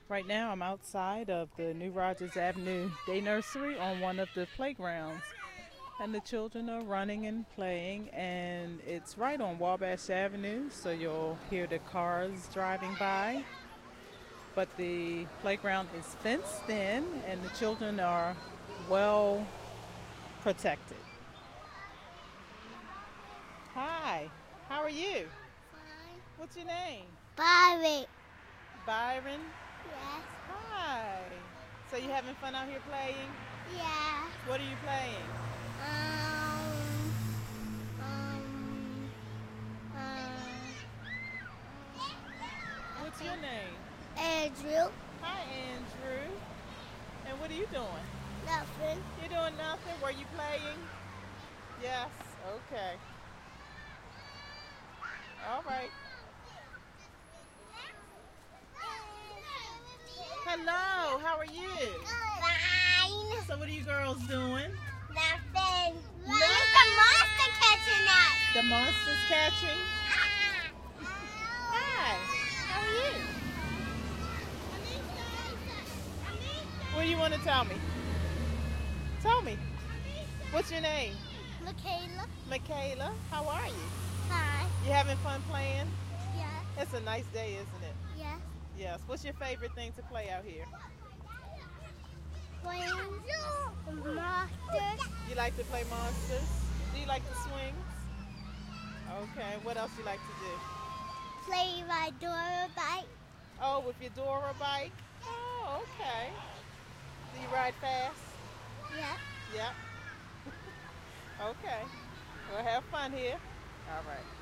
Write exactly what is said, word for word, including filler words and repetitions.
Right now, I'm outside of the New Rogers Avenue Day Nursery on one of the playgrounds. And the children are running and playing, and it's right on Wabash Avenue, so you'll hear the cars driving by. But the playground is fenced in, and the children are well protected. Hi, how are you? Fine. What's your name? Barbie. Byron. Yes. Hi. So you having fun out here playing? Yeah. What are you playing? Um. Um. Um. What's your name? Andrew. Hi, Andrew. And what are you doing? Nothing. You're doing nothing? Were you playing? Yes. Okay. All right. Hello. How are you? Fine. So what are you girls doing? Nothing. No. Look, the monster catching us. The monster's catching. Hi. How are you? What do you want to tell me? Tell me. What's your name? Michaela. Michaela. How are you? Fine. You having fun playing? Yes. It's a nice day, isn't it? Yes. Yes. What's your favorite thing to play out here? Playing monsters. You like to play monsters? Do you like the swings? Okay. What else you like to do? Play my Dora bike. Oh, with your Dora bike? Oh, okay. Do you ride fast? Yes. Yep. Okay. Well, have fun here. All right.